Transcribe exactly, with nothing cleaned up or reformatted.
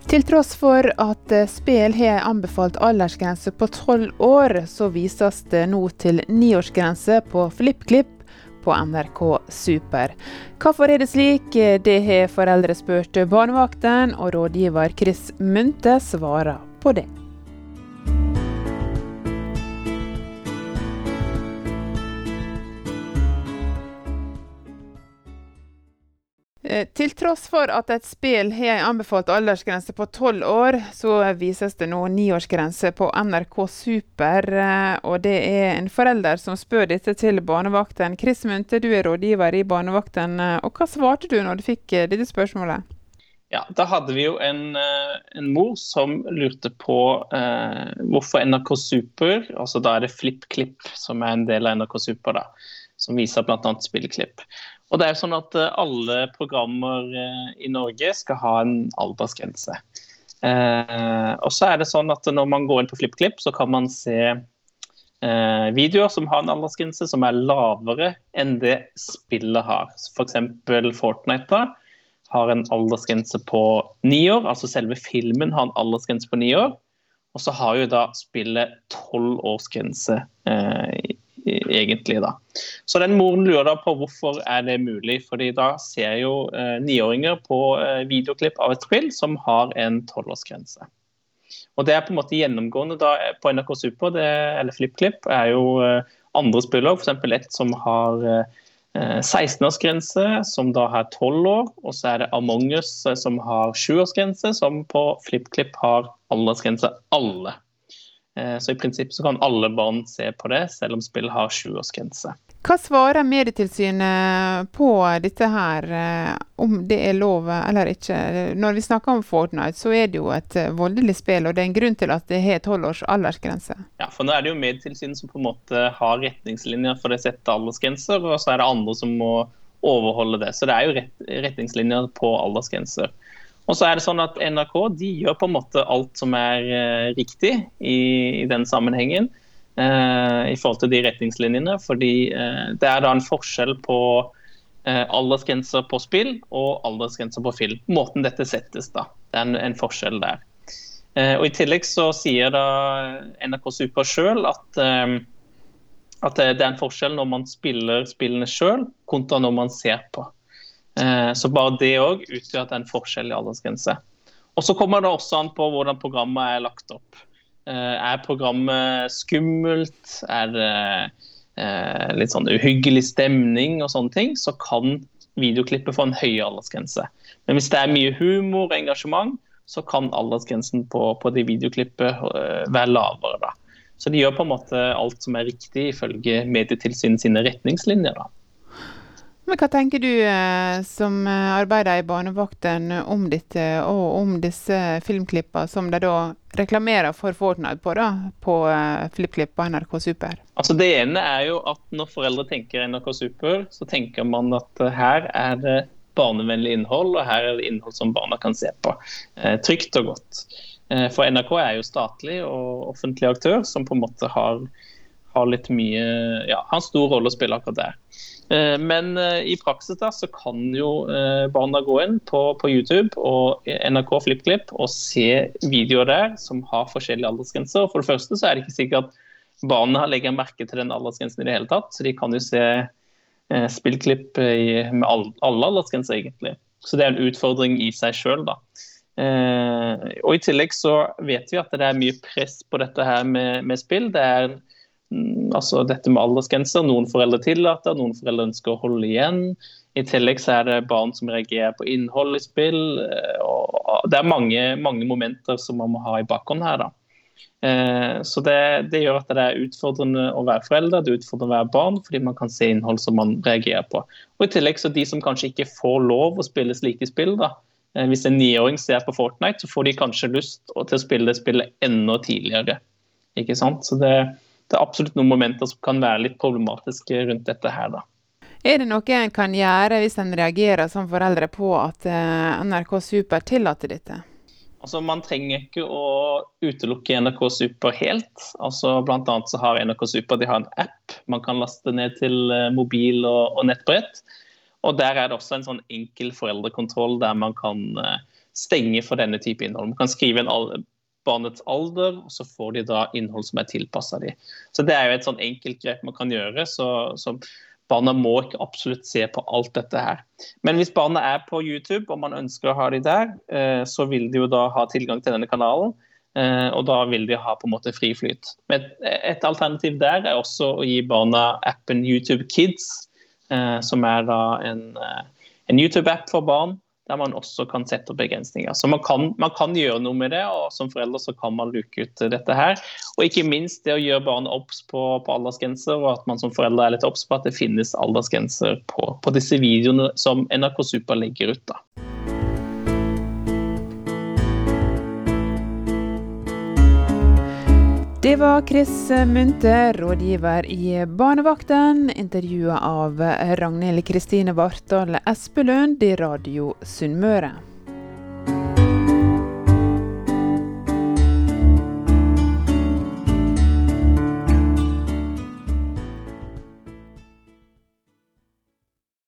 Til tross for at spill har anbefalt aldersgrense på tolv år, så vises det nå til niårsgrense på FlippKlipp på N R K Super. Hvorfor er det slik? Det har foreldre spurt barnevakten, og rådgiver Chris Munthe svarer på det. Til tross for at et spill har anbefalt aldersgrense på tolv år, så vises det nå niårsgrense på N R K Super, og det er en forelder som spør dette til barnevakten. Chris Munthe, du er rådgiver i barnevakten, og hva svarte du når du fikk dette spørsmålet? Ja, da hadde vi jo en, en mor som lurte på eh, hvorfor N R K Super, altså da er det FlippKlipp som er en del av N R K Super da, som viser blant annet spillklipp. Og det er jo sånn at alle programmer i Norge skal ha en aldersgrense. Eh, og så er det sånn at når man går inn på FlippKlipp, så kan man se eh, videoer som har en aldersgrense som er lavere enn det spillet har. For eksempel Fortnite da, har en aldersgrense på ni år, altså selve filmen har en aldersgrense på ni år. Og så har jo da spillet tolv årsgrense eh, egentlig da. Så den moren lurer da på hvorfor er det mulig, fordi da ser jo eh, niåringer på eh, videoklipp av et spill som har en tolvårsgrense. Og det er på en måte gjennomgående da på N R K Super, det, eller FlippKlipp, er jo eh, andre spiller, for eksempel et som har eh, seksten-årsgrense, som da har tolv år, og så er det Among Us eh, som har sju-årsgrense, som på FlippKlipp har aldersgrense alle. Så i prinsipp så kan alle barn se på det, selv om spillet har sju-årsgrense. Hva svarer Medietilsynet på dette her, om det er lov eller ikke? Når vi snakker om Fortnite, så er det jo et voldelig spill, og det er en grunn til at det har tolv års aldersgrense. Ja, for nå er det jo Medietilsynet som på en måte har retningslinjer for det sette aldersgrenser, og så er det andre som må overholde det. Så det er jo rett, retningslinjer på aldersgrenser. Og så er det sånn at N R K, de gjør på en måte alt som er eh, riktig i, i den sammenhengen eh, i forhold til de retningslinjene, fordi eh, det er da en forskjell på eh, aldersgrenser på spill og aldersgrenser på film. Måten dette settes da, det er en, en forskjell der. Eh, og i tillegg så sier da N R K Super selv at, eh, at det er en forskjell når man spiller spillene selv kontra når man ser på. Så bare det også utgjør at det er en forskjell i aldersgrense. Og så kommer det også an på hvordan programmet er lagt opp. Er programmet skummelt? Er det litt sånn uhyggelig stemning og sånne ting? Så kan videoklippet få en høy aldersgrense. Men hvis det er mye humor og engasjement, så kan aldersgrensen på, på de videoklippet være lavere da. Så de gjør på en måte alt som er riktig ifølge Medietilsynet sine retningslinjer da. Men hva tenker du eh, som arbeider i barnevakten om dette, og om disse filmklippene som de da reklamerer for Fortnite på da, på eh, FlippKlipp på N R K Super? Altså det ene er jo at når foreldre tenker N R K Super, så tenker man at uh, her er det barnevennlig innhold, og her er det innhold som barna kan se på. Eh, trygt og godt. Eh, for N R K er jo statlig og offentlig aktør, som på en måte har, har litt mye, ja, har en stor rolle å spille akkurat der. Men i praksis da, så kan jo barna gå inn på, på YouTube og N R K FlippKlipp og se videoer der som har forskjellige aldersgrenser. Og for det første så er det ikke sikkert at barna legger merke til den aldersgrensen i det hele tatt, så de kan jo se eh, spillklipp i, med all, alle aldersgrenser egentlig. Så det er en utfordring i seg selv da. Eh, og i tillegg så vet vi at det er mye press på dette her med, med spill. Det er altså dette med aldersgrenser, noen foreldre tillater, noen foreldre ønsker å holde igjen. I tillegg så er det barn som reagerer på innhold i spill, og det er mange, mange momenter som man må ha i bakhånd her da. Så det, det gjør at det er utfordrende å være foreldre, det er utfordrende å være barn, fordi man kan se innhold som man reagerer på. Og i tillegg så de som kanskje ikke får lov å spille slike spill da, hvis en niåring ser på Fortnite, så får de kanskje lyst til å spille det spillet enda tidligere. Ikke sant? Så det Det er absolutt noen momenter som kan være litt problematiske rundt dette her da. Er det noe en kan gjøre hvis en reagerer som foreldre på at N R K Super tillater dette? Altså man trenger ikke å utelukke N R K Super helt. Altså blant annet så har N R K Super, de har en app man kan laste ned til mobil og, og nettbrett. Og der er det også en sånn enkel foreldrekontroll der man kan stenge for denne type innhold. Man kan skrive en al- barnets alder, og så får de da innhold som er tilpasset de. Så det er jo et sånn enkelt grep man kan gjøre, så, så barna må ikke absolutt se på alt dette her. Men hvis barna er på YouTube, og man ønsker å ha de der, eh, så vil de jo da ha tilgang til denne kanalen, eh, og da vil de ha på en måte fri flyt. Men et, et alternativ der er også å gi barna appen YouTube Kids, eh, som er da en, en YouTube-app for barn, der man også kan sette opp begrensninger. Så man kan, man kan gjøre noe med det, og som forelder så kan man luke ut dette her. Og ikke minst det å gjøre barn obs på, på aldersgrenser, og at man som forelder er litt obs på at det finnes aldersgrenser på, på disse videoene som N R K Super legger ut da. Det var Chris Munthe, rådgiver i Barnevakten, intervjuet av Ragnhild Kristine Vartdal Espelund i Radio Sunnmøre.